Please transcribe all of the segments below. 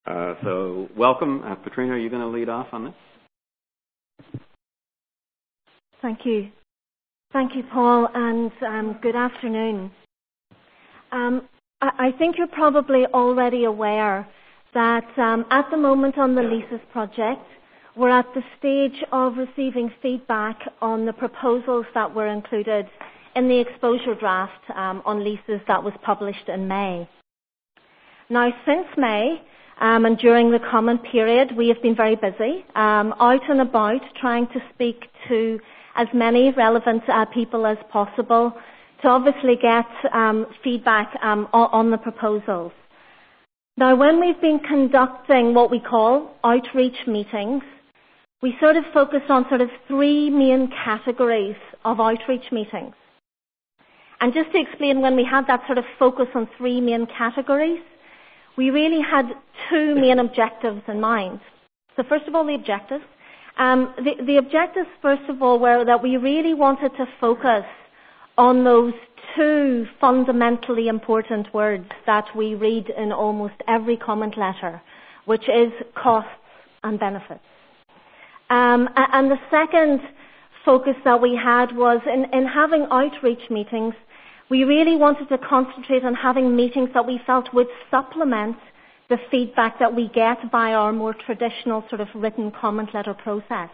So welcome. Patrina, are you going to lead off on this? Thank you. Thank you, Paul, and good afternoon. I think you're probably already aware that at the moment on the LEASES project, we're at the stage of receiving feedback on the proposals that were included in the exposure draft on LEASES that was published in May. Now, since May, and during the comment period, we have been very busy, out and about, trying to speak to as many relevant people as possible to obviously get feedback on the proposals. Now, when we've been conducting what we call outreach meetings, we sort of focus on sort of three main categories of outreach meetings. And just to explain, when we had that sort of focus on three main categories, we really had two main objectives in mind. So first of all, the objectives. The objectives, first of all, were that we really wanted to focus on those two fundamentally important words that we read in almost every comment letter, which is costs and benefits. And the second focus that we had was in having outreach meetings, we really wanted to concentrate on having meetings that we felt would supplement the feedback that we get by our more traditional sort of written comment letter process.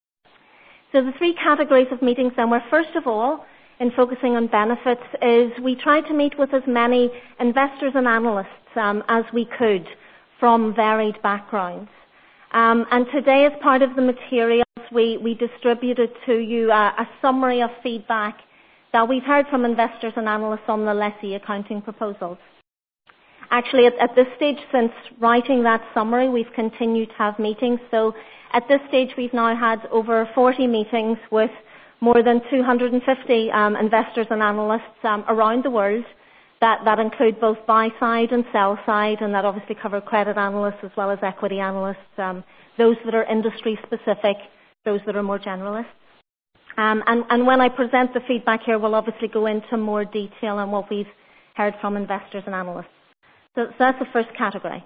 So the three categories of meetings then were, first of all, in focusing on benefits, is we tried to meet with as many investors and analysts as we could from varied backgrounds. And today, as part of the materials, we distributed to you a summary of feedback that we've heard from investors and analysts on the lessee accounting proposals. Actually, at this stage, since writing that summary, we've continued to have meetings. So at this stage, we've now had over 40 meetings with more than 250 investors and analysts around the world that include both buy-side and sell-side, and that obviously cover credit analysts as well as equity analysts, those that are industry-specific, those that are more generalists. And when I present the feedback here, we'll obviously go into more detail on what we've heard from investors and analysts. So that's the first category.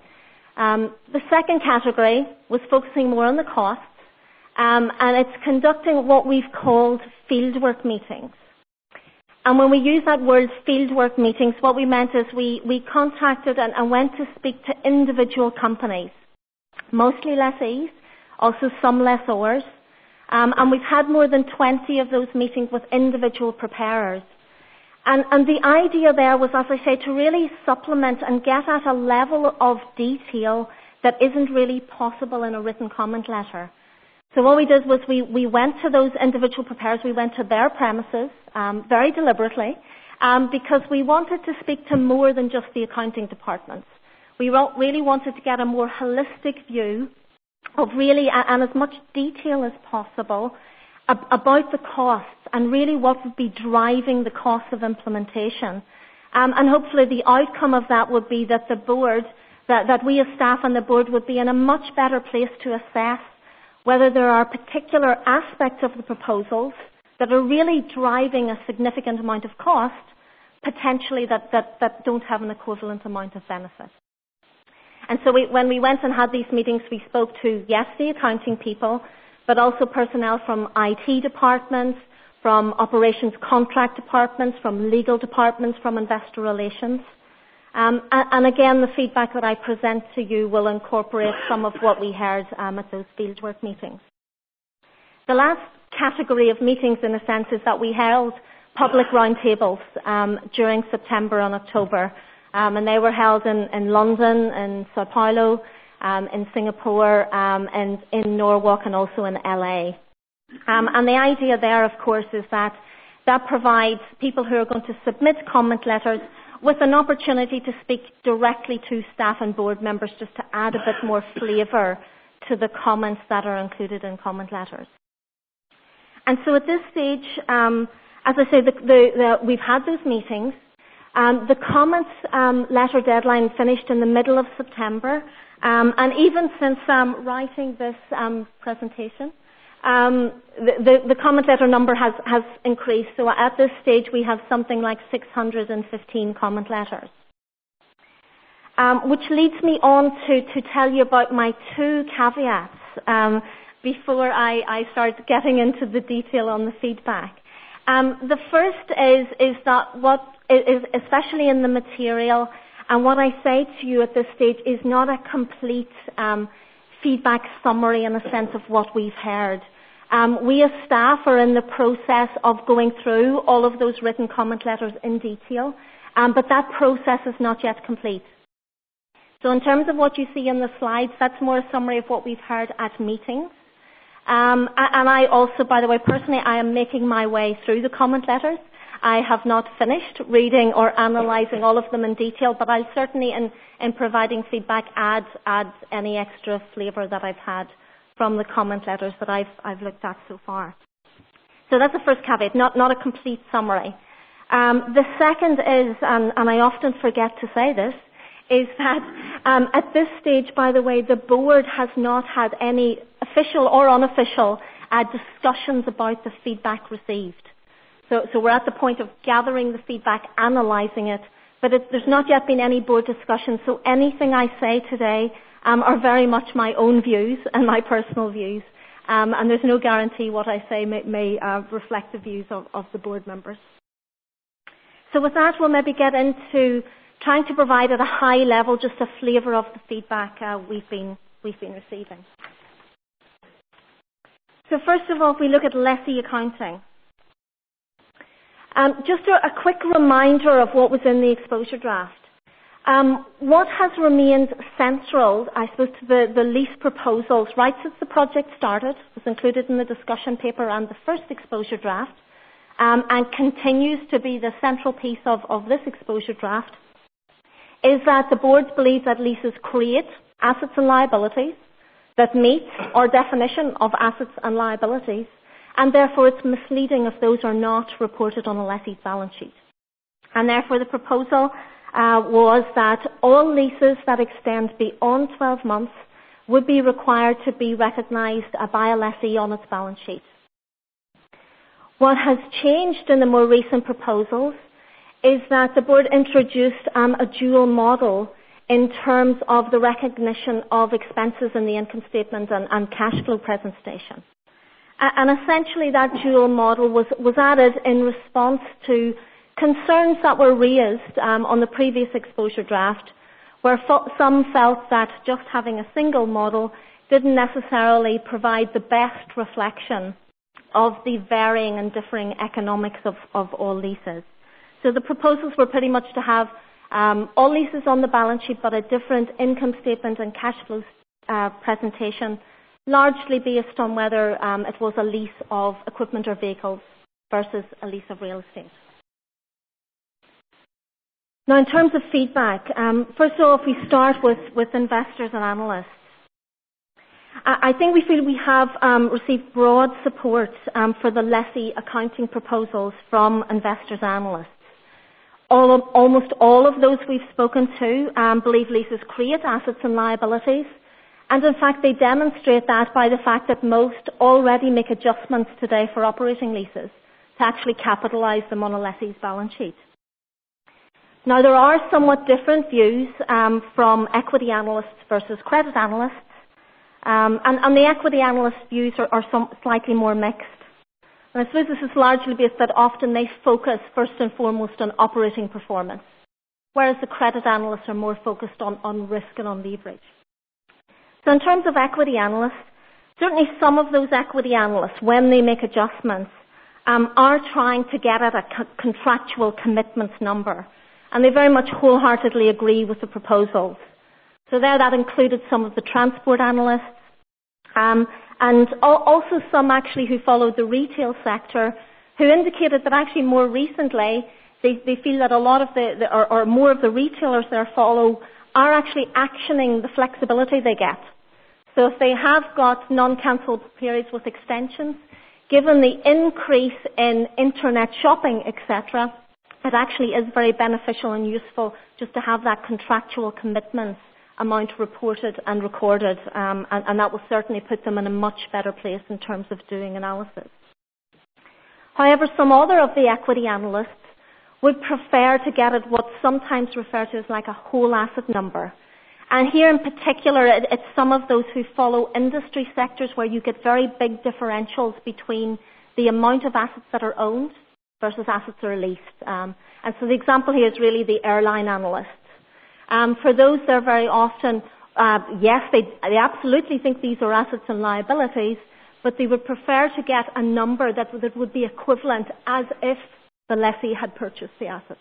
The second category was focusing more on the costs, and it's conducting what we've called fieldwork meetings. And when we use that word fieldwork meetings, what we meant is we contacted and went to speak to individual companies, mostly lessees, also some lessors. And we've had more than 20 of those meetings with individual preparers. And the idea there was, as I say, to really supplement and get at a level of detail that isn't really possible in a written comment letter. So what we did was we went to those individual preparers, we went to their premises, very deliberately, because we wanted to speak to more than just the accounting departments. We really wanted to get a more holistic view of really, and as much detail as possible, about the costs and really what would be driving the cost of implementation. And hopefully the outcome of that would be that the board, that we as staff and the board would be in a much better place to assess whether there are particular aspects of the proposals that are really driving a significant amount of cost, potentially that don't have an equivalent amount of benefit. And so when we went and had these meetings, we spoke to, yes, the accounting people, but also personnel from IT departments, from operations contract departments, from legal departments, from investor relations. And again, the feedback that I present to you will incorporate some of what we heard at those fieldwork meetings. The last category of meetings, in a sense, is that we held public roundtables during September and October. And they were held in London, in Sao Paulo, in Singapore, and in Norwalk, and also in LA. And the idea there, of course, is that provides people who are going to submit comment letters with an opportunity to speak directly to staff and board members, just to add a bit more flavour to the comments that are included in comment letters. And so at this stage, as I say, we've had those meetings. The comments letter deadline finished in the middle of September, and even since writing this presentation, the comment letter number has increased. So at this stage, we have something like 615 comment letters. which leads me on to tell you about my two caveats before I start getting into the detail on the feedback. The first is that what is, especially in the material, and what I say to you at this stage is not a complete feedback summary in a sense of what we've heard. We as staff are in the process of going through all of those written comment letters in detail, but that process is not yet complete. So in terms of what you see in the slides, that's more a summary of what we've heard at meetings. And I also, by the way, personally, I am making my way through the comment letters. I have not finished reading or analysing all of them in detail, but I'll certainly, in providing feedback, add any extra flavour that I've had from the comment letters that I've looked at so far. So that's the first caveat, not a complete summary. The second is, and I often forget to say this, is that at this stage, by the way, the board has not had any official or unofficial discussions about the feedback received. So we're at the point of gathering the feedback, analysing it, but there's not yet been any board discussion, so anything I say today are very much my own views and my personal views, and there's no guarantee what I say may reflect the views of the board members. So with that, we'll maybe get into trying to provide at a high level just a flavour of the feedback we've been receiving. So first of all, if we look at lessee accounting. Just a quick reminder of what was in the exposure draft. What has remained central, I suppose, to the lease proposals right since the project started, was included in the discussion paper and the first exposure draft, and continues to be the central piece of this exposure draft, is that the board believes that leases create assets and liabilities that meet our definition of assets and liabilities, and therefore it's misleading if those are not reported on a lessee's balance sheet. And therefore the proposal was that all leases that extend beyond 12 months would be required to be recognised by a lessee on its balance sheet. What has changed in the more recent proposals is that the board introduced a dual model in terms of the recognition of expenses in the income statement and cash flow presentation. And essentially that dual model was added in response to concerns that were raised on the previous exposure draft, where some felt that just having a single model didn't necessarily provide the best reflection of the varying and differing economics of all leases. So the proposals were pretty much to have all leases on the balance sheet, but a different income statement and cash flow presentation, largely based on whether it was a lease of equipment or vehicles versus a lease of real estate. Now, in terms of feedback, first of all, if we start with investors and analysts, I think we feel we have received broad support for the lessee accounting proposals from investors and analysts. Almost all of those we've spoken to believe leases create assets and liabilities, and in fact they demonstrate that by the fact that most already make adjustments today for operating leases to actually capitalise them on a lessee's balance sheet. Now, there are somewhat different views from equity analysts versus credit analysts, and the equity analyst views are slightly more mixed. And I suppose this is largely based that often they focus first and foremost on operating performance, whereas the credit analysts are more focused on risk and on leverage. So in terms of equity analysts, certainly some of those equity analysts, when they make adjustments, are trying to get at a contractual commitments number, and they very much wholeheartedly agree with the proposals. So there that included some of the transport analysts, and also some actually who followed the retail sector, who indicated that actually more recently they feel that a lot of or more of the retailers they follow are actually actioning the flexibility they get. So if they have got non-cancellable periods with extensions, given the increase in internet shopping, etc., it actually is very beneficial and useful just to have that contractual commitments amount reported and recorded, and that will certainly put them in a much better place in terms of doing analysis. However, some other of the equity analysts would prefer to get at what's sometimes referred to as like a whole asset number. And here in particular, it's some of those who follow industry sectors where you get very big differentials between the amount of assets that are owned versus assets that are leased. And so the example here is really the airline analysts. For those, they're very often, yes, they absolutely think these are assets and liabilities, but they would prefer to get a number that would be equivalent as if the lessee had purchased the asset.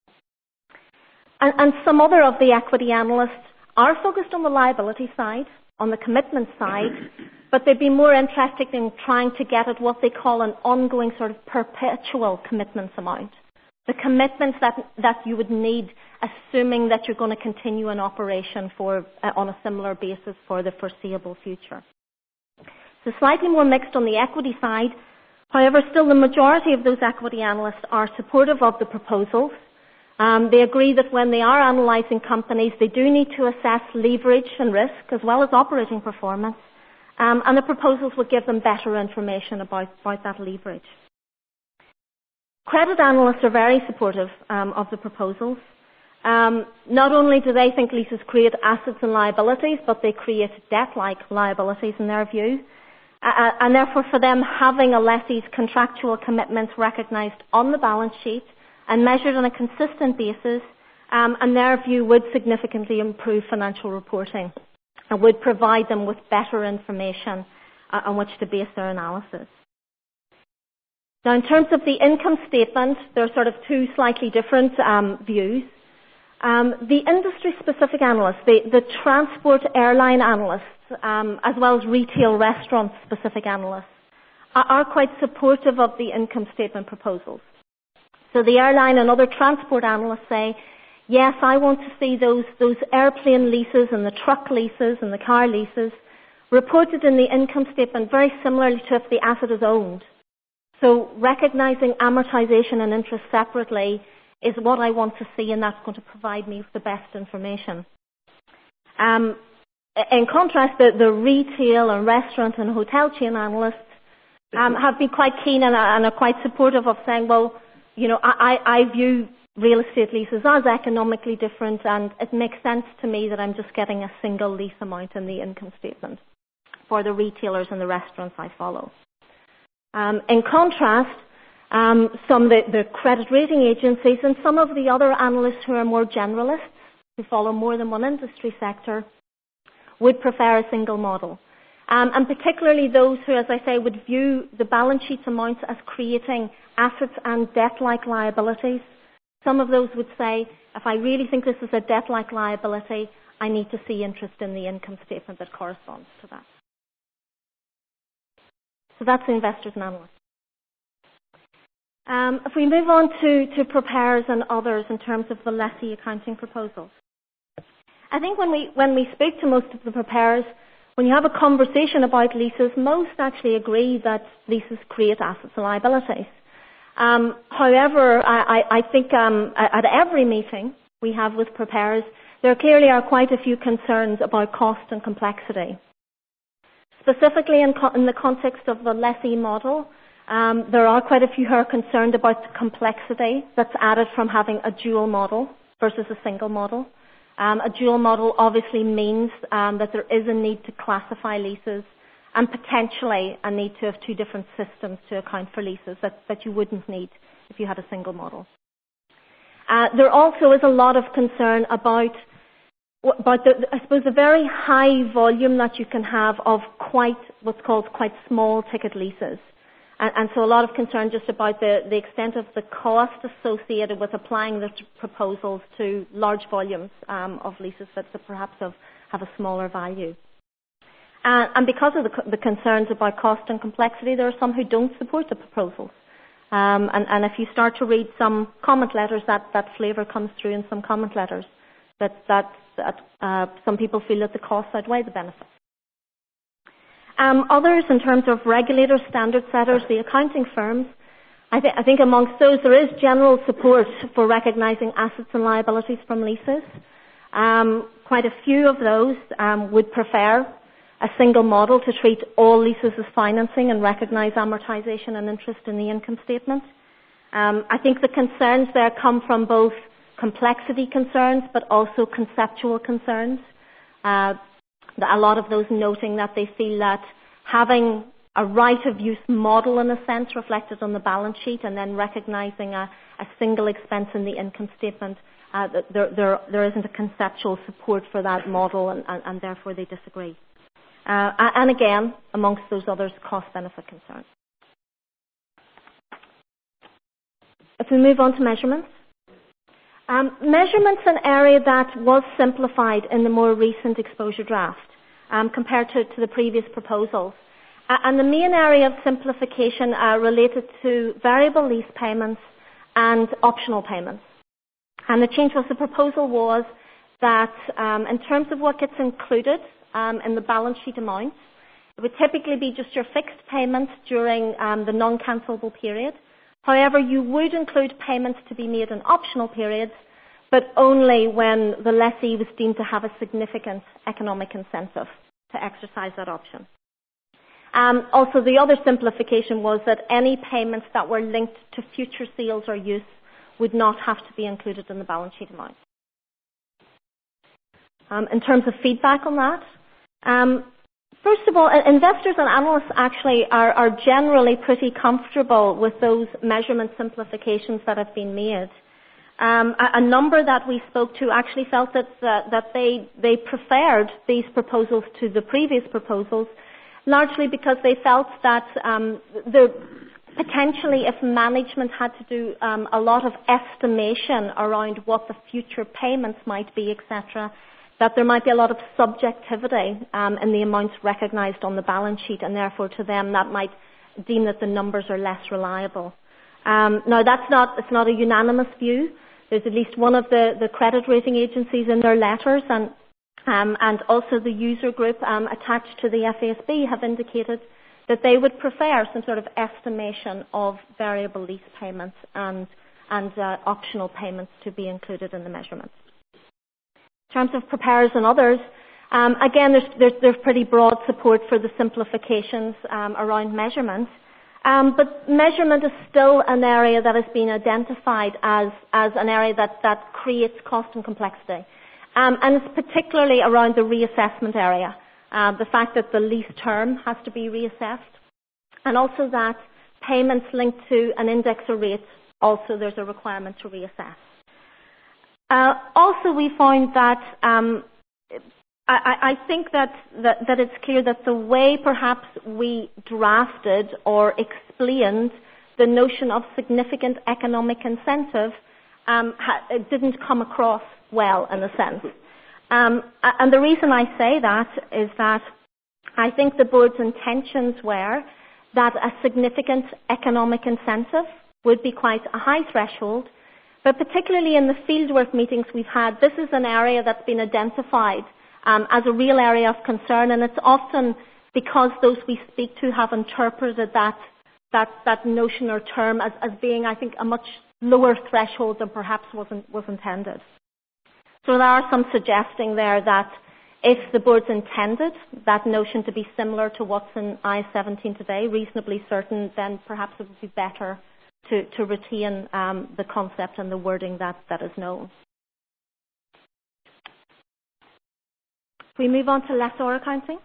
And some other of the equity analysts are focused on the liability side, on the commitment side, but they'd be more interested in trying to get at what they call an ongoing sort of perpetual commitments amount. The commitments that you would need, assuming that you're going to continue an operation for on a similar basis for the foreseeable future. So slightly more mixed on the equity side. However, still the majority of those equity analysts are supportive of the proposals. They agree that when they are analysing companies, they do need to assess leverage and risk as well as operating performance. And the proposals would give them better information about that leverage. Credit analysts are very supportive of the proposals. Not only do they think leases create assets and liabilities, but they create debt-like liabilities in their view. And therefore for them, having a lessee's contractual commitments recognised on the balance sheet and measured on a consistent basis, and their view would significantly improve financial reporting and would provide them with better information on which to base their analysis. Now, in terms of the income statement, there are sort of two slightly different views. The industry-specific analysts, the transport airline analysts, as well as retail restaurant-specific analysts, are quite supportive of the income statement proposals. So the airline and other transport analysts say, yes, I want to see those airplane leases and the truck leases and the car leases reported in the income statement very similarly to if the asset is owned. So recognising amortisation and interest separately is what I want to see, and that's going to provide me with the best information. In contrast, the retail and restaurant and hotel chain analysts have been quite keen and are quite supportive of saying, well, you know, I view real estate leases as economically different, and it makes sense to me that I'm just getting a single lease amount in the income statement for the retailers and the restaurants I follow. In contrast, some of the credit rating agencies and some of the other analysts who are more generalists, who follow more than one industry sector, would prefer a single model. And particularly those who, as I say, would view the balance sheet amounts as creating assets and debt-like liabilities. Some of those would say, if I really think this is a debt-like liability, I need to see interest in the income statement that corresponds to that. So that's the investors and analysts. If we move on to preparers and others in terms of the lessee accounting proposals. I think when we speak to most of the preparers, when you have a conversation about leases, most actually agree that leases create assets and liabilities. However, I think at every meeting we have with preparers, there clearly are quite a few concerns about cost and complexity. Specifically in the context of the lessee model, there are quite a few who are concerned about the complexity that's added from having a dual model versus a single model. A dual model obviously means that there is a need to classify leases and potentially a need to have two different systems to account for leases that you wouldn't need if you had a single model. There also is a lot of concern about the very high volume that you can have of what's called quite small ticket leases. And so a lot of concern just about the extent of the cost associated with applying the proposals to large volumes of leases that perhaps have a smaller value. And because of the concerns about cost and complexity, there are some who don't support the proposals. And if you start to read some comment letters, that flavour comes through in some comment letters, that some people feel that the costs outweigh the benefits. Others, in terms of regulators, standard setters, the accounting firms, I think amongst those there is general support for recognising assets and liabilities from leases. Quite a few of those would prefer a single model to treat all leases as financing and recognise amortisation and interest in the income statement. I think the concerns there come from both complexity concerns but also conceptual concerns. A lot of those noting that they feel that having a right of use model in a sense reflected on the balance sheet and then recognising a single expense in the income statement, that there isn't a conceptual support for that model and therefore they disagree. And again, amongst those others, cost-benefit concerns. If we move on to measurements. Measurements an area that was simplified in the more recent exposure draft compared to the previous proposals. And the main area of simplification related to variable lease payments and optional payments. And the change was, the proposal was that in terms of what gets included in the balance sheet amount, it would typically be just your fixed payments during the non-cancelable period. However, you would include payments to be made in optional periods, but only when the lessee was deemed to have a significant economic incentive to exercise that option. Also, the other simplification was that any payments that were linked to future sales or use would not have to be included in the balance sheet amount. In terms of feedback on that, first of all, investors and analysts actually are generally pretty comfortable with those measurement simplifications that have been made. A number that we spoke to actually felt that they preferred these proposals to the previous proposals, largely because they felt that potentially if management had to do a lot of estimation around what the future payments might be, etc., that there might be a lot of subjectivity in the amounts recognised on the balance sheet, and therefore to them that might deem that the numbers are less reliable. Now it's not a unanimous view. There's at least one of the credit rating agencies in their letters and also the user group attached to the FASB have indicated that they would prefer some sort of estimation of variable lease payments and optional payments to be included in the measurements. In terms of preparers and others, again, there's pretty broad support for the simplifications around measurements. But measurement is still an area that has been identified as an area that creates cost and complexity. And it's particularly around the reassessment area. The fact that the lease term has to be reassessed, and also that payments linked to an index or rate, also there's a requirement to reassess. Also, we found that I think that it's clear that the way perhaps we drafted or explained the notion of significant economic incentive it didn't come across well, in a sense. And the reason I say that is that I think the board's intentions were that a significant economic incentive would be quite a high threshold, but particularly in the fieldwork meetings we've had, this is an area that's been identified as a real area of concern, and it's often because those we speak to have interpreted that notion or term as being, I think, a much lower threshold than perhaps was intended. So there are some suggesting there that if the board's intended that notion to be similar to what's in IAS 17 today, reasonably certain, then perhaps it would be better to retain the concept and the wording that is known. We move on to lessor accounting.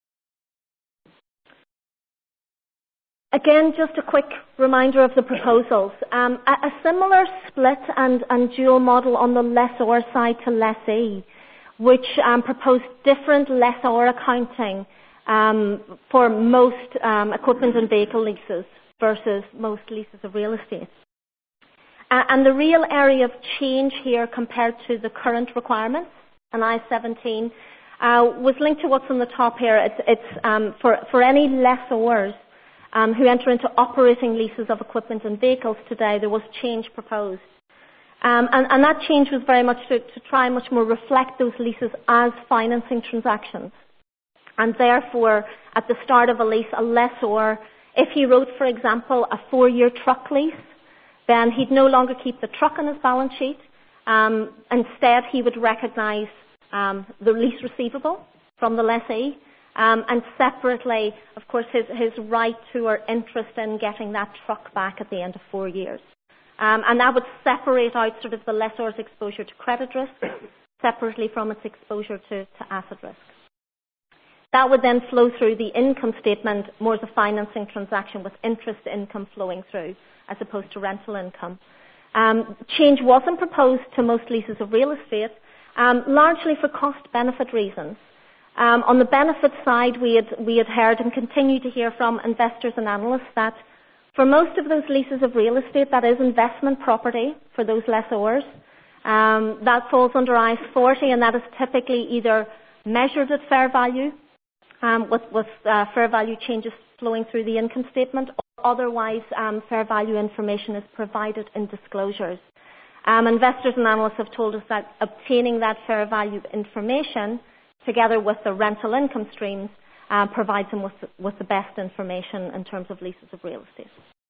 Again, just a quick reminder of the proposals. A similar split and dual model on the lessor side to lessee, which proposed different lessor accounting for most equipment and vehicle leases versus most leases of real estate. And the real area of change here compared to the current requirements in IAS 17 was linked to what's on the top here. It's for any lessors who enter into operating leases of equipment and vehicles today, there was change proposed. And that change was very much to try and much more reflect those leases as financing transactions. And therefore, at the start of a lease, a lessor, if he wrote, for example, a 4-year truck lease, then he'd no longer keep the truck on his balance sheet. Instead, he would recognise the lease receivable from the lessee, and separately, of course, his right to or interest in getting that truck back at the end of 4 years. And that would separate out sort of the lessor's exposure to credit risk separately from its exposure to asset risk. That would then flow through the income statement more as a financing transaction with interest income flowing through as opposed to rental income. Change wasn't proposed to most leases of real estate, largely for cost-benefit reasons. On the benefit side, we had heard and continue to hear from investors and analysts that for most of those leases of real estate, that is investment property for those lessors. That falls under IAS 40, and that is typically either measured at fair value, with fair value changes flowing through the income statement, or otherwise fair value information is provided in disclosures. Investors and analysts have told us that obtaining that fair value information together with the rental income streams provides them with the best information in terms of leases of real estate.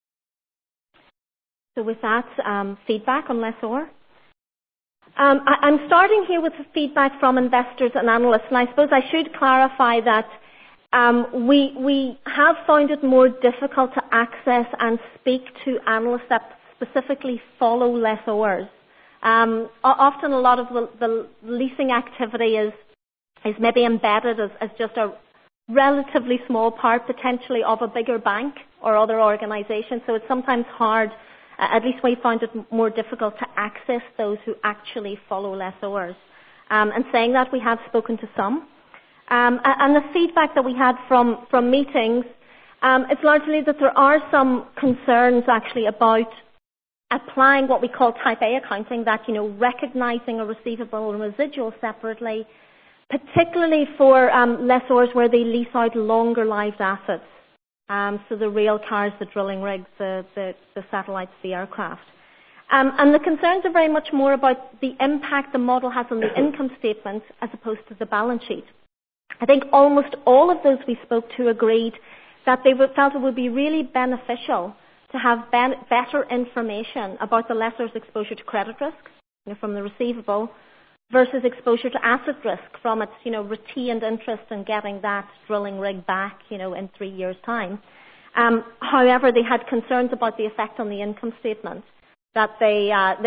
So with that, feedback on lessor. I'm starting here with the feedback from investors and analysts, and I suppose I should clarify that we have found it more difficult to access and speak to analysts that specifically follow lessors. Often a lot of the leasing activity is maybe embedded as just a relatively small part potentially of a bigger bank or other organisation, so it's sometimes hard, at least we find it more difficult to access those who actually follow lessors. And saying that, we have spoken to some. And the feedback that we had from meetings, it's largely that there are some concerns actually about applying what we call type A accounting, that, recognising a receivable and residual separately, particularly for lessors where they lease out longer lived assets. So the rail cars, the drilling rigs, the satellites, the aircraft. And the concerns are very much more about the impact the model has on the income statement as opposed to the balance sheet. I think almost all of those we spoke to agreed that they felt it would be really beneficial to have better information about the lessor's exposure to credit risk from the receivable versus exposure to asset risk from its retained interest in getting that drilling rig back in 3 years' time. However, they had concerns about the effect on the income statement, that they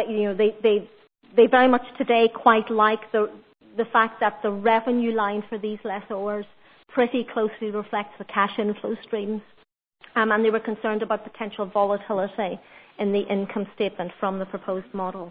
very much today quite like the fact that the revenue line for these lessors pretty closely reflects the cash inflow streams. And they were concerned about potential volatility in the income statement from the proposed model.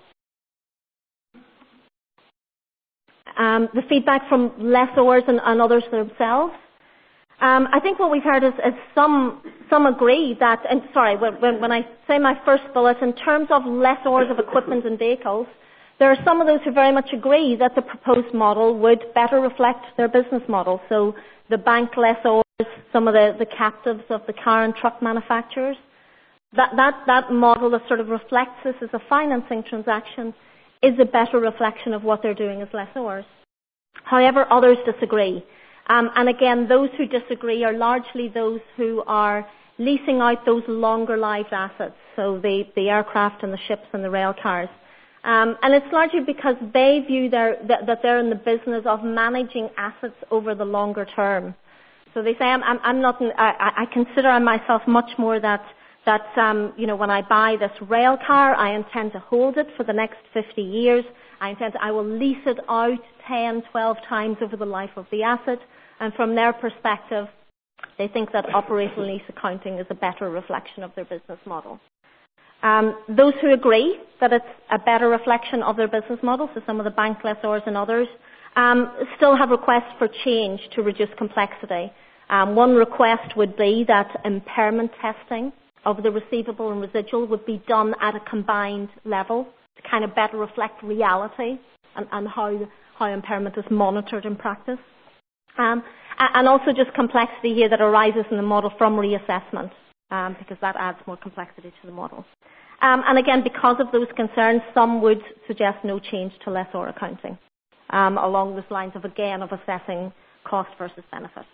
The feedback from lessors and others themselves. I think what we've heard is some agree that, and sorry, when I say my first bullet, in terms of lessors of equipment and vehicles, there are some of those who very much agree that the proposed model would better reflect their business model. So the bank lessors, some of the captives of the car and truck manufacturers, that model that sort of reflects this as a financing transaction is a better reflection of what they're doing as lessors. However, others disagree. And again, those who disagree are largely those who are leasing out those longer lived assets, so the aircraft and the ships and the rail cars. And it's largely because they view that they're in the business of managing assets over the longer term. So they say, I consider myself much more that when I buy this rail car, I intend to hold it for the next 50 years. I will lease it out 10, 12 times over the life of the asset. And from their perspective, they think that operational lease accounting is a better reflection of their business model. Those who agree that it's a better reflection of their business model, so some of the bank lessors and others, still have requests for change to reduce complexity. One request would be that impairment testing of the receivable and residual would be done at a combined level to kind of better reflect reality and how impairment is monitored in practice. And also just complexity here that arises in the model from reassessment, because that adds more complexity to the model. And again, because of those concerns, some would suggest no change to lessor accounting, along those lines of assessing cost versus benefit.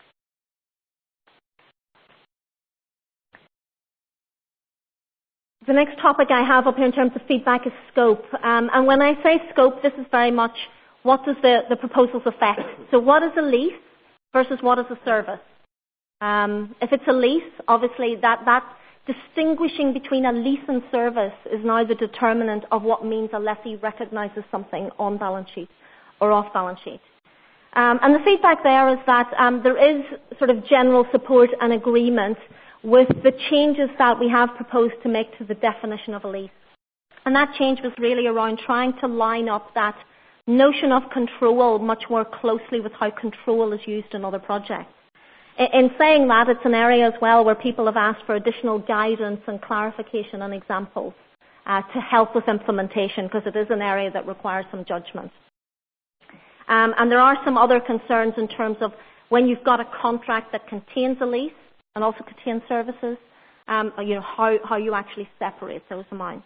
The next topic I have up here in terms of feedback is scope. And when I say scope, this is very much what does the proposals affect. So what is a lease versus what is a service? If it's a lease, obviously that distinguishing between a lease and service is now the determinant of what means a lessee recognises something on balance sheet or off balance sheet. And the feedback there is that there is sort of general support and agreement with the changes that we have proposed to make to the definition of a lease. And that change was really around trying to line up that notion of control much more closely with how control is used in other projects. In saying that, it's an area as well where people have asked for additional guidance and clarification and examples to help with implementation, because it is an area that requires some judgment. And there are some other concerns in terms of when you've got a contract that contains a lease and also contains services, how you actually separate those amounts.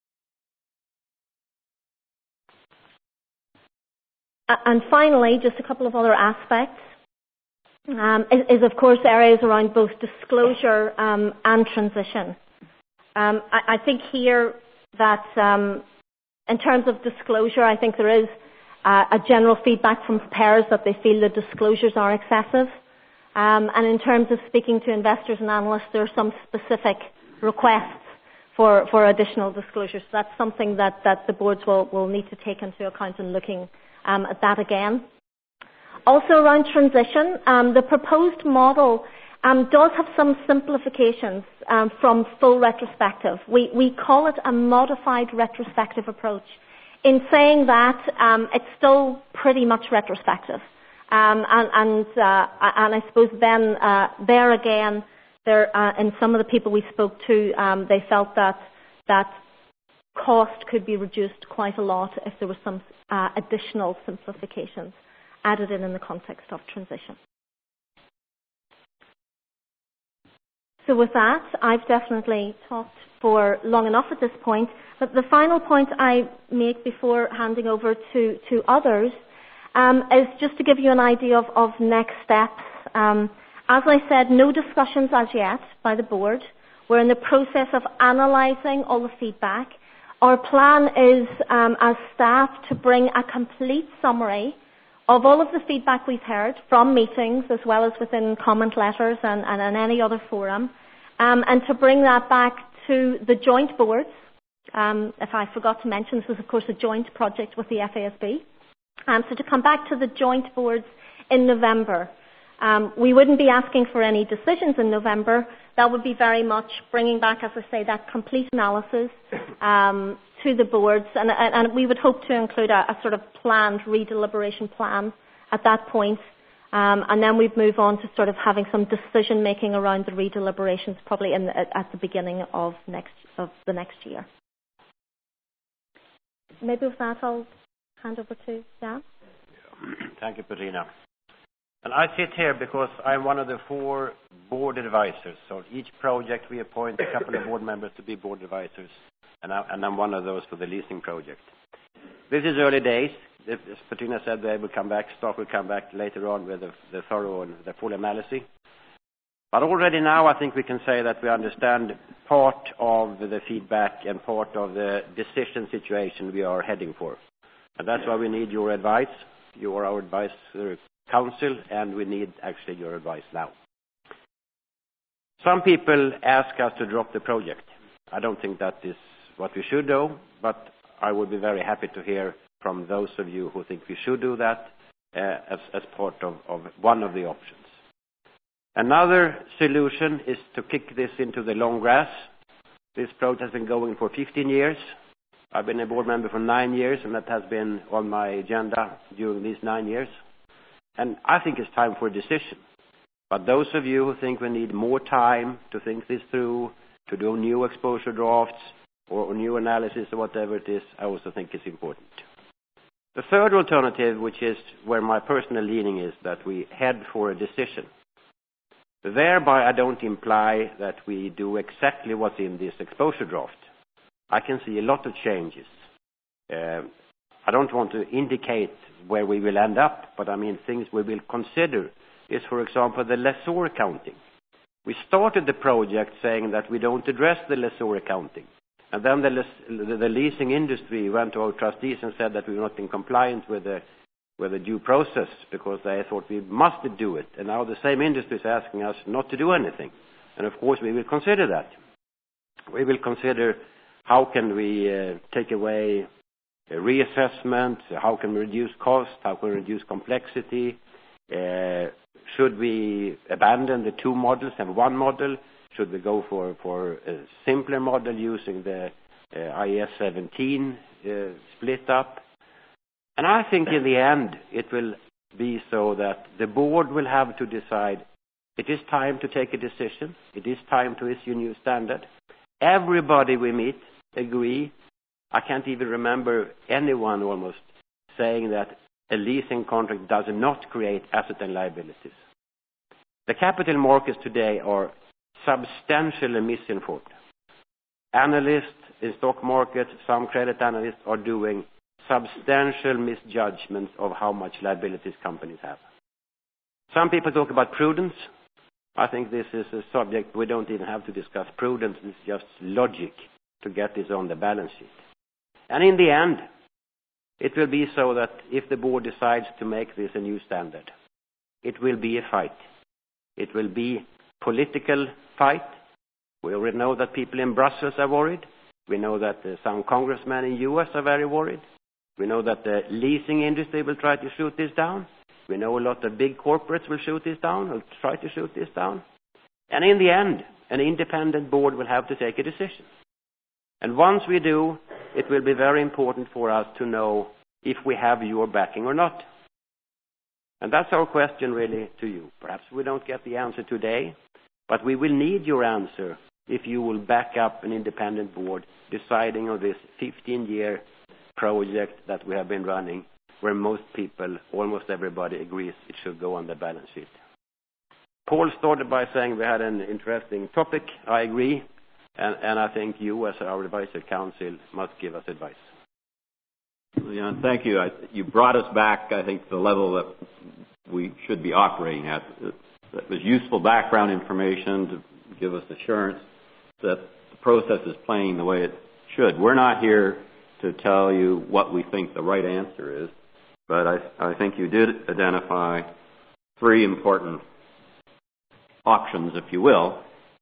And finally, just a couple of other aspects, is of course areas around both disclosure and transition. I think here that in terms of disclosure, I think there is a general feedback from preparers that they feel the disclosures are excessive. And in terms of speaking to investors and analysts, there are some specific requests for additional disclosures. So that's something that the boards will need to take into account in looking at that again. Also around transition, the proposed model does have some simplifications from full retrospective. We call it a modified retrospective approach. In saying that, it's still pretty much retrospective. And I suppose then there again, and some of the people we spoke to, they felt that cost could be reduced quite a lot if there were some additional simplifications added in the context of transition. So with that, I've definitely talked for long enough at this point. But the final point I make before handing over to others is just to give you an idea of next steps. As I said, no discussions as yet by the board. We're in the process of analysing all the feedback. Our plan is, as staff, to bring a complete summary of all of the feedback we've heard from meetings as well as within comment letters and in any other forum, and to bring that back to the joint boards. If I forgot to mention, this is of course a joint project with the FASB. So to come back to the joint boards in November. We wouldn't be asking for any decisions in November. That would be very much bringing back, as I say, that complete analysis to the boards, and we would hope to include a sort of planned redeliberation plan at that point, and then we'd move on to sort of having some decision making around the redeliberations, probably at the beginning of the next year. Maybe with that, I'll hand over to Dan. Thank you, Petrina. And I sit here because I'm one of the 4 board advisors. So each project we appoint a couple of board members to be board advisors, and I'm one of those for the leasing project. This is early days. As Petrina said, they will come back, staff will come back later on with the thorough and the full analysis. But already now I think we can say that we understand part of the feedback and part of the decision situation we are heading for. And that's why we need your advice. You are our advisory council, and we need actually your advice now. Some people ask us to drop the project. I don't think that is what we should do, but I would be very happy to hear from those of you who think we should do that as part of one of the options. Another solution is to kick this into the long grass. This project has been going for 15 years. I've been a board member for 9 years, and that has been on my agenda during these 9 years. And I think it's time for a decision. But those of you who think we need more time to think this through, to do new exposure drafts or new analysis or whatever it is, I also think it's important. The third alternative, which is where my personal leaning is, that we head for a decision. Thereby I don't imply that we do exactly what's in this exposure draft. I can see a lot of changes. I don't want to indicate where we will end up, but I mean things we will consider is, for example, the lessor accounting. We started the project saying that we don't address the lessor accounting. And then the leasing industry went to our trustees and said that we were not in compliance with the due process because they thought we must do it. And now the same industry is asking us not to do anything. And of course we will consider that. We will consider how can we take away a reassessment, how can we reduce cost, how can we reduce complexity, should we abandon the two models, have one model, should we go for a simpler model using the IAS 17 split up. And I think in the end it will be so that the board will have to decide it is time to take a decision, it is time to issue a new standard. Everybody we meet agree. I can't even remember anyone almost saying that a leasing contract does not create asset and liabilities. The capital markets today are substantially misinformed. Analysts in stock markets, some credit analysts are doing substantial misjudgments of how much liabilities companies have. Some people talk about prudence. I think this is a subject we don't even have to discuss. Prudence is just logic to get this on the balance sheet. And in the end, it will be so that if the board decides to make this a new standard, it will be a fight. It will be political fight. We already know that people in Brussels are worried. We know that some congressmen in the US are very worried. We know that the leasing industry will try to shoot this down. We know a lot of big corporates will shoot this down, or try to shoot this down. And in the end, an independent board will have to take a decision. And once we do, it will be very important for us to know if we have your backing or not. And that's our question really to you. Perhaps we don't get the answer today, but we will need your answer if you will back up an independent board deciding on this 15-year project that we have been running, where most people, almost everybody, agrees it should go on the balance sheet. Paul started by saying we had an interesting topic. I agree. And I think you, as our advisory council, must give us advice. Jan, thank you. You brought us back, I think, to the level that we should be operating at. That was useful background information to give us assurance that the process is playing the way it should. We're not here to tell you what we think the right answer is, but I think you did identify three important options, if you will.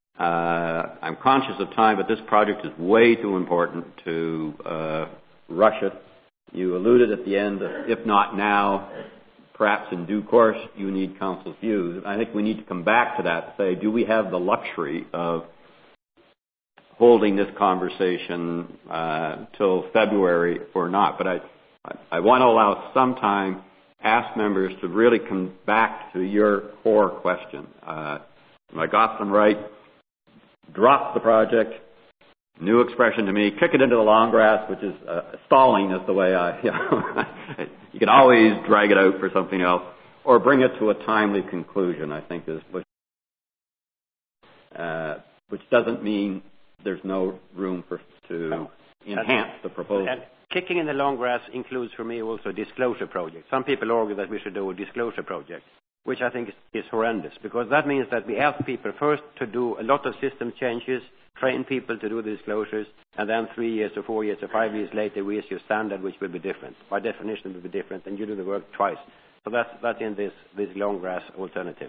I'm conscious of time, but this project is way too important to rush it. You alluded at the end that if not now, perhaps in due course, you need council's views. I think we need to come back to that, say, do we have the luxury of holding this conversation till February or not? But I want to allow some time, ask members to really come back to your core question. If I got them right, drop the project, new expression to me, kick it into the long grass, which is stalling is the way you can always drag it out for something else, or bring it to a timely conclusion, I think is which doesn't mean there's no room to enhance the proposal. And kicking in the long grass includes for me also a disclosure project. Some people argue that we should do a disclosure project, which I think is horrendous, because that means that we ask people first to do a lot of system changes, train people to do the disclosures, and then 3 years or 4 years or 5 years later we issue a standard which will be different. By definition it will be different, and you do the work twice. So that's in this long grass alternative.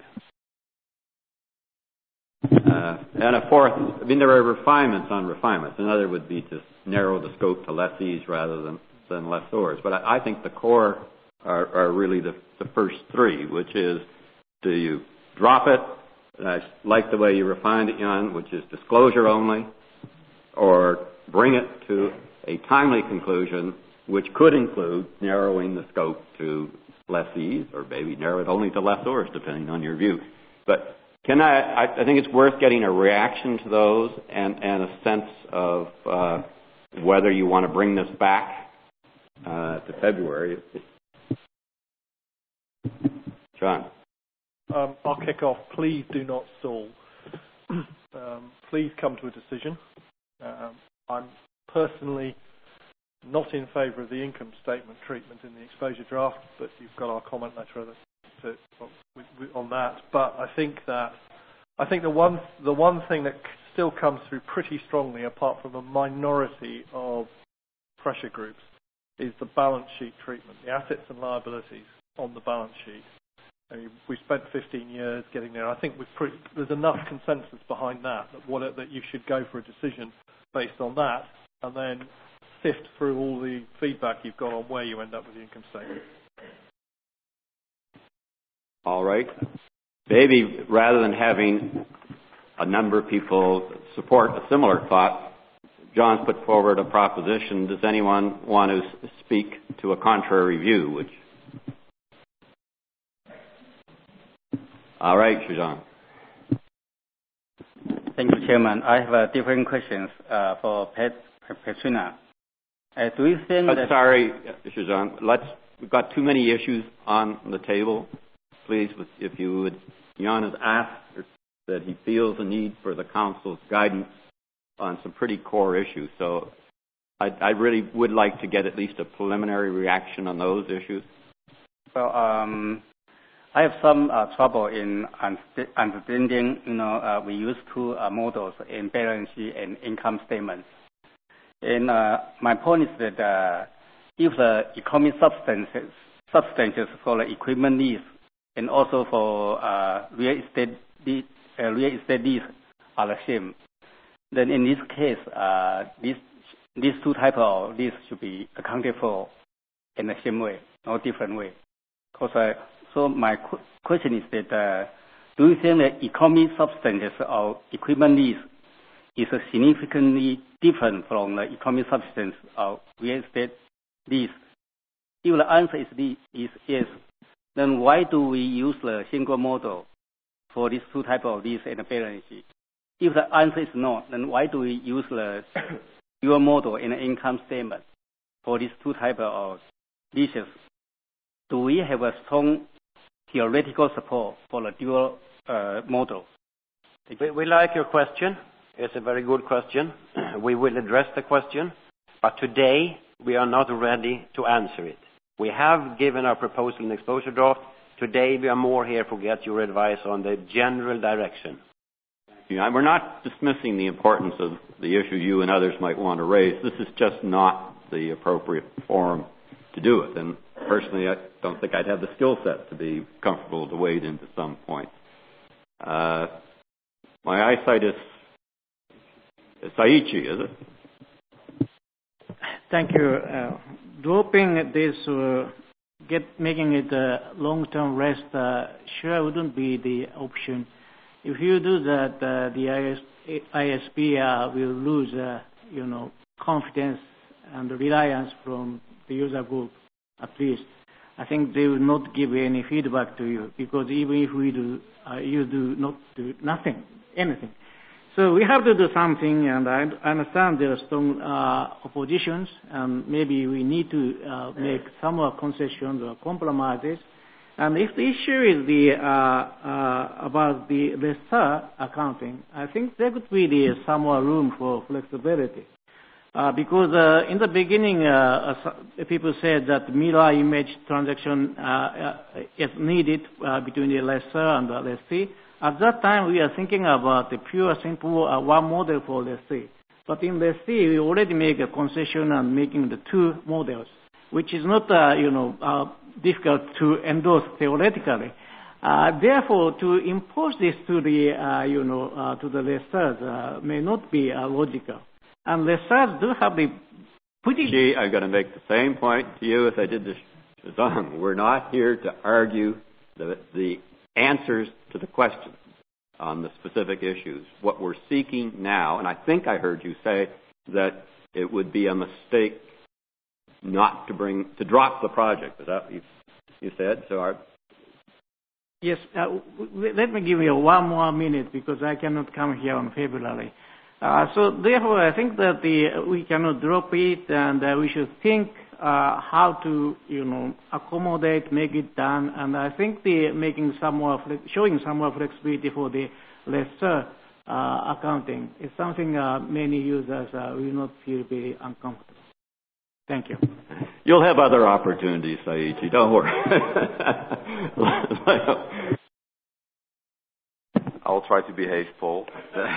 And a fourth, there are refinements on refinements. Another would be to narrow the scope to lessees rather than lessors. But I think the core are really the first three, which is, do you drop it? And I like the way you refined it, Jan, which is disclosure only, or bring it to a timely conclusion, which could include narrowing the scope to lessees, or maybe narrow it only to lessors, depending on your view. But I think it's worth getting a reaction to those and a sense of whether you want to bring this back to February. John. I'll kick off. Please do not stall. Please come to a decision. I'm personally not in favour of the income statement treatment in the exposure draft, but you've got our comment letter on that. But I think the one thing that still comes through pretty strongly, apart from a minority of pressure groups, is the balance sheet treatment, the assets and liabilities on the balance sheet. I mean, we spent 15 years getting there. I think there's enough consensus behind that you should go for a decision based on that, and then sift through all the feedback you've got on where you end up with the income statement. All right. Maybe rather than having a number of people support a similar thought, John's put forward a proposition. Does anyone want to speak to a contrary view? All right, John. Thank you, Chairman. I have different questions for Petrina. Do you think that... Sorry, John. We've got too many issues on the table. Please, if you would, Jan has asked that he feels a need for the Council's guidance on some pretty core issues. So I really would like to get at least a preliminary reaction on those issues. Well, I have some trouble in understanding, we use two models in balance sheet and income statements. And my point is that if the economic substances for the equipment lease and also for real estate lease are the same, then in this case, these two types of lease should be accounted for in the same way, no different way. So my question is that do you think the economic substances of equipment lease is significantly different from the economic substance of real estate lease? If the answer is yes, then why do we use the single model for these two types of lease and balance sheet? If the answer is no, then why do we use the dual model in the income statement for these two types of leases? Do we have a strong theoretical support for the dual model? We like your question. It's a very good question. We will address the question, but today we are not ready to answer it. We have given our proposal in exposure draft. Today we are more here to get your advice on the general direction. We're not dismissing the importance of the issue you and others might want to raise. This is just not the appropriate forum to do it. And personally, I don't think I'd have the skill set to be comfortable to wade into some point. My eyesight is Saiichi, is it? Thank you. Dropping this, making it a long-term rest, sure wouldn't be the option. If you do that, the ISP will lose, confidence and reliance from the user group. At least, I think they will not give any feedback to you because even if we do, you do not do anything. So we have to do something, and I understand there are strong oppositions, and maybe we need to make some concessions or compromises. And if the issue is about the lessor accounting, I think there could be some more room for flexibility. Because in the beginning, people said that mirror image transaction is needed between the lessor and the lessee. At that time, we are thinking about the pure, simple one model for lessee. But in lessee, we already make a concession and making the two models, which is not, difficult to endorse theoretically. Therefore, to impose this to the, to the lessors may not be logical. And lessors do have the pretty... I'm going to make the same point to you as I did to Shazam. We're not here to argue the answers to the questions on the specific issues. What we're seeking now, and I think I heard you say that it would be a mistake not to drop the project. Is that what you said? Yes. Let me give you one more minute because I cannot come here on February. So therefore, I think that we cannot drop it, and we should think how to, accommodate, make it done. And I think showing some more flexibility for the lessor accounting is something many users will not feel very uncomfortable. Thank you. You'll have other opportunities, Saiichi. Don't worry. I'll try to behave, Paul.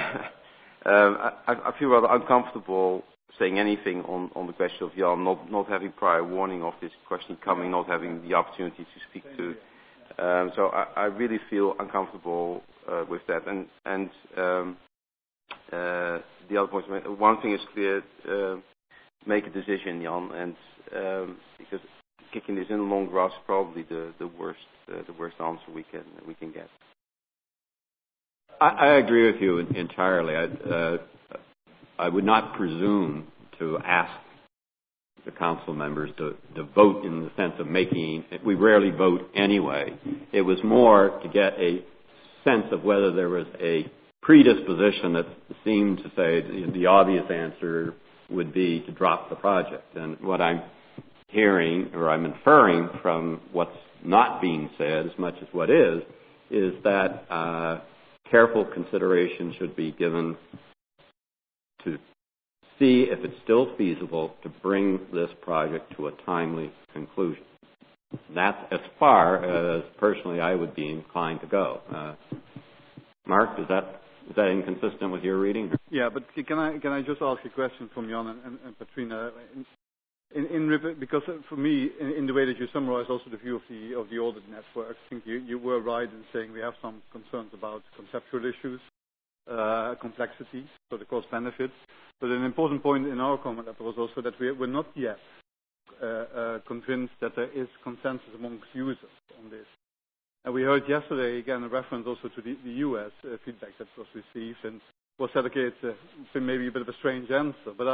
I feel rather uncomfortable saying anything on the question of Jan not having prior warning of this question coming, not having the opportunity to speak to. So I really feel uncomfortable with that. And the other points. One thing is clear: make a decision, Jan, and because kicking this in the long grass is probably the worst answer we can get. I agree with you entirely. I would not presume to ask the council members to vote in the sense of making. We rarely vote anyway. It was more to get a sense of whether there was a predisposition that seemed to say the obvious answer would be to drop the project. And what I'm hearing, or I'm inferring from what's not being said as much as what is that careful consideration should be given to see if it's still feasible to bring this project to a timely conclusion. That's as far as personally I would be inclined to go. Mark, is that inconsistent with your reading? Yeah, but can I just ask a question from Jan and Petrina? Because for me, in the way that you summarize also the view of the audit network, I think you were right in saying we have some concerns about conceptual issues, complexity, so the cost benefits. But an important point in our comment was also that we're not yet convinced that there is consensus amongst users on this. And we heard yesterday, again, a reference also to the US feedback that was received, and was said, okay, it's maybe a bit of a strange answer, but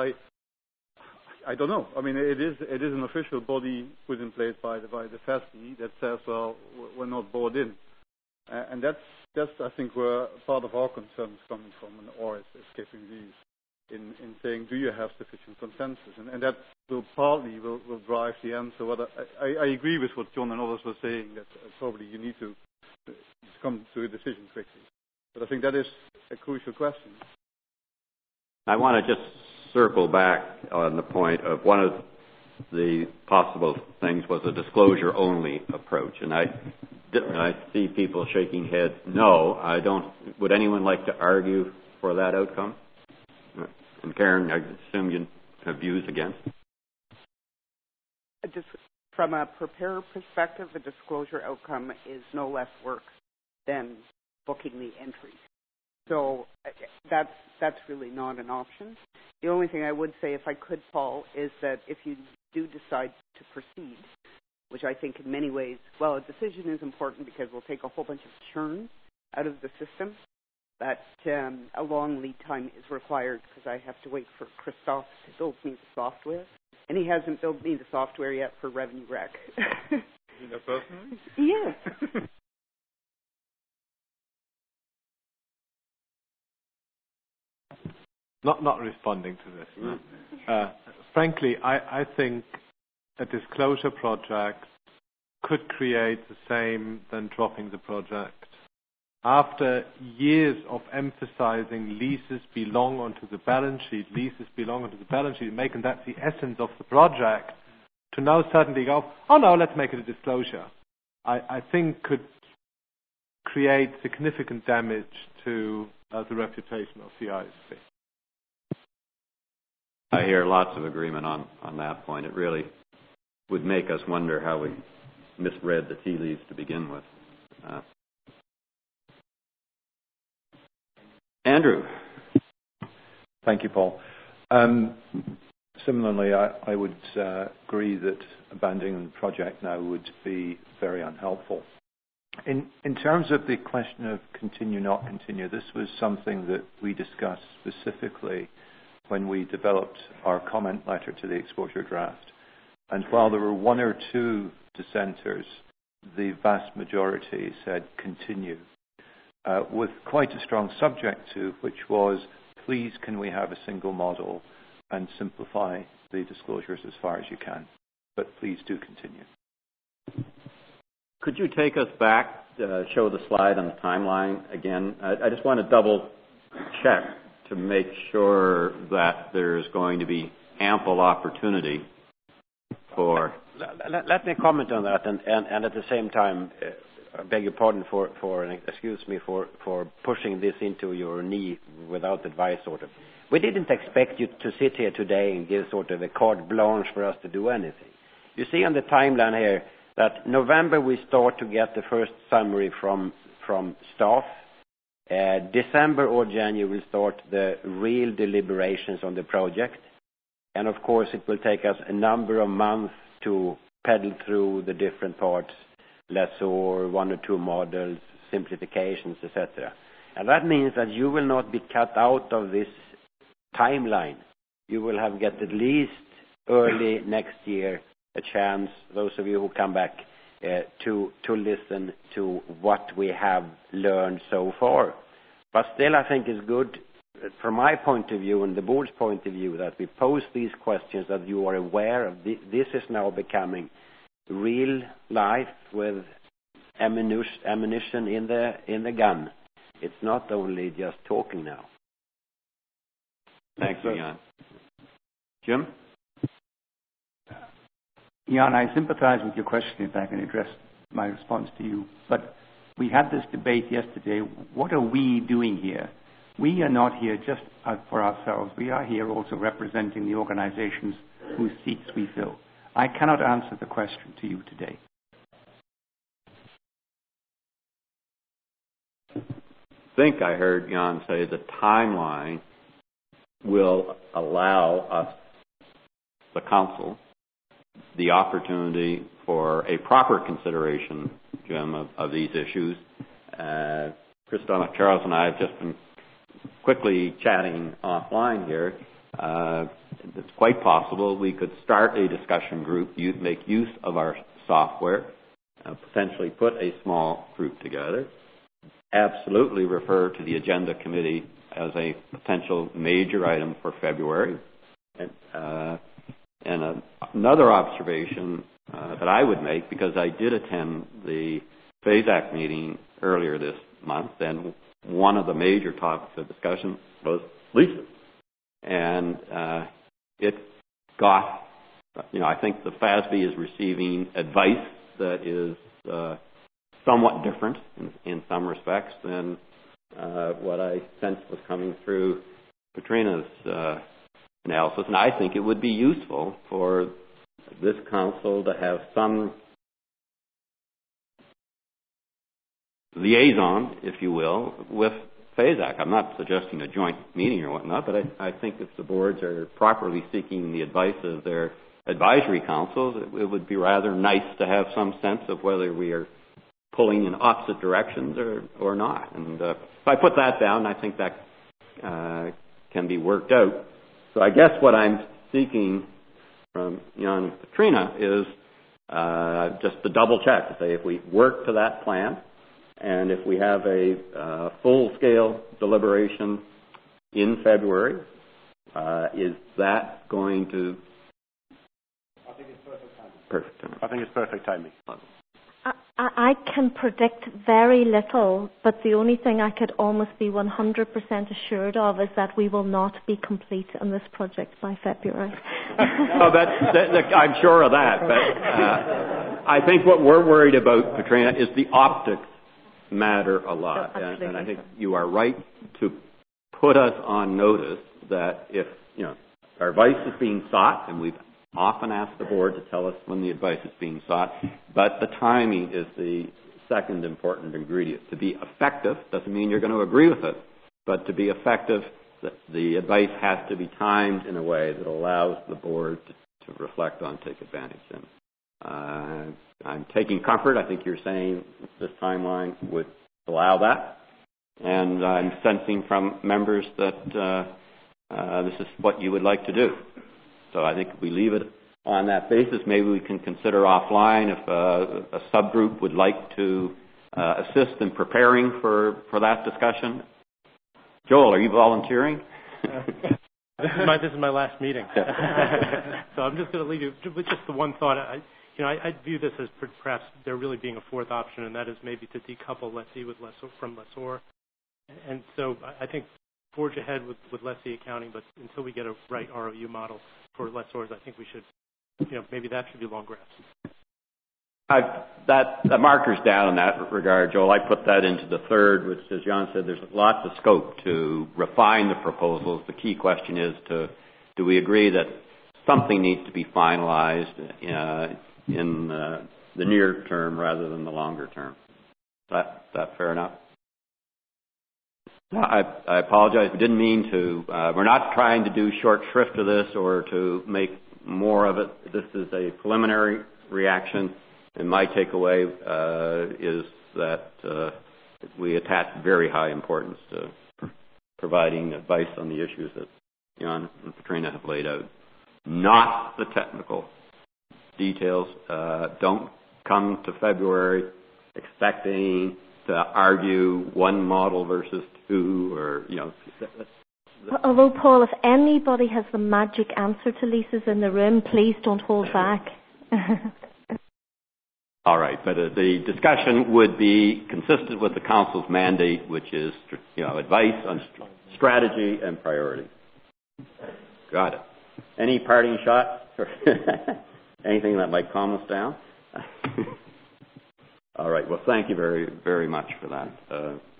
I don't know. I mean, it is an official body put in place by the FASB that says, well, we're not bought in. And that's I think where part of our concern is coming from, or is escaping these, in saying, do you have sufficient consensus? And that will partly drive the answer. I agree with what John and others were saying, that probably you need to come to a decision quickly. But I think that is a crucial question. I want to just circle back on the point of one of the possible things was a disclosure-only approach. And I see people shaking heads. No, I don't. Would anyone like to argue for that outcome? And Karen, I assume you have views against. Just from a preparer perspective, the disclosure outcome is no less work than booking the entries. So that's really not an option. The only thing I would say, if I could, Paul, is that if you do decide to proceed, which I think in many ways, well, a decision is important because we'll take a whole bunch of churn out of the system, but a long lead time is required because I have to wait for Christoph to build me the software. And he hasn't built me the software yet for Revenue Rec. You know personally? Yes. Not responding to this. No. Frankly, I think a disclosure project could create the same than dropping the project. After years of emphasizing leases belong onto the balance sheet, making that the essence of the project, to now suddenly go, oh no, let's make it a disclosure, I think could create significant damage to the reputation of the ISP. I hear lots of agreement on that point. It really would make us wonder how we misread the tea leaves to begin with. Andrew. Thank you, Paul. Similarly, I would agree that abandoning the project now would be very unhelpful. In terms of the question of continue, not continue, this was something that we discussed specifically when we developed our comment letter to the exposure draft. And while there were one or two dissenters, the vast majority said continue, with quite a strong subject to, which was, please can we have a single model and simplify the disclosures as far as you can. But please do continue. Could you take us back, show the slide on the timeline again? I just want to double check to make sure that there's going to be ample opportunity for... Let me comment on that, and at the same time, I beg your pardon excuse me for pushing this into your knee without advice, sort of. We didn't expect you to sit here today and give sort of a carte blanche for us to do anything. You see on the timeline here that November we start to get the first summary from staff. December or January we'll start the real deliberations on the project. And of course it will take us a number of months to pedal through the different parts, lessor, 1 or 2 models, simplifications, etc. And that means that you will not be cut out of this timeline. You will have get at least early next year a chance, those of you who come back, to listen to what we have learned so far. But still I think it's good from my point of view and the board's point of view that we pose these questions, that you are aware of this is now becoming real life with ammunition in the gun. It's not only just talking now. Thanks, Jan. Jim? Jan, I sympathize with your question if I can address my response to you. But we had this debate yesterday. What are we doing here? We are not here just for ourselves. We are here also representing the organizations whose seats we fill. I cannot answer the question to you today. I think I heard Jan say the timeline will allow us, the council, the opportunity for a proper consideration, Jim, of these issues. Christoph, Charles and I have just been quickly chatting offline here. It's quite possible we could start a discussion group, make use of our software, potentially put a small group together, absolutely refer to the agenda committee as a potential major item for February. And another observation that I would make, because I did attend the FASAC meeting earlier this month, and one of the major topics of discussion was leases. And it got, I think the FASB is receiving advice that is somewhat different in some respects than what I sensed was coming through Katrina's analysis. And I think it would be useful for this council to have some liaison, if you will, with FASAC. I'm not suggesting a joint meeting or whatnot, but I think if the boards are properly seeking the advice of their advisory councils, it would be rather nice to have some sense of whether we are pulling in opposite directions or not. And if I put that down, I think that can be worked out. So I guess what I'm seeking from Jan and Katrina is just to double check to say if we work to that plan, and if we have a full-scale deliberation in February, is that going to... I think it's perfect timing. Perfect timing. I think it's perfect timing. I can predict very little, but the only thing I could almost be 100% assured of is that we will not be complete on this project by February. No, I'm sure of that. But I think what we're worried about, Katrina, is the optics matter a lot. Oh, and I think you are right to put us on notice that if, our advice is being sought, and we've often asked the board to tell us when the advice is being sought, but the timing is the second important ingredient. To be effective doesn't mean you're going to agree with it, but to be effective, the advice has to be timed in a way that allows the board to reflect on, take advantage. And I'm taking comfort. I think you're saying this timeline would allow that, and I'm sensing from members that this is what you would like to do. So I think if we leave it on that basis, maybe we can consider offline if a subgroup would like to assist in preparing for that discussion. Joel, are you volunteering? This is my last meeting. So I'm just going to leave you with just the one thought. I view this as perhaps there really being a fourth option, and that is maybe to decouple lessee from lessor. And so I think forge ahead with lessee accounting, but until we get a right ROU model for lessors, I think we should, maybe that should be long grass. The marker's down in that regard, Joel. I put that into the third, which, as Jan said, there's lots of scope to refine the proposals. The key question is do we agree that something needs to be finalized in the near term rather than the longer term? Is that fair enough? I apologize. We didn't mean to. We're not trying to do short shrift of this or to make more of it. This is a preliminary reaction, and my takeaway is that we attach very high importance to providing advice on the issues that Jan and Petrina have laid out. Not the technical details. Don't come to February expecting to argue one model versus two, or, you know. Although, Paul, if anybody has the magic answer to leases in the room, please don't hold back. All right, but the discussion would be consistent with the Council's mandate, which is, you know, advice on strategy and priority. Got it. Any parting shots? Anything that might calm us down? All right. Well, thank you very, very much for that.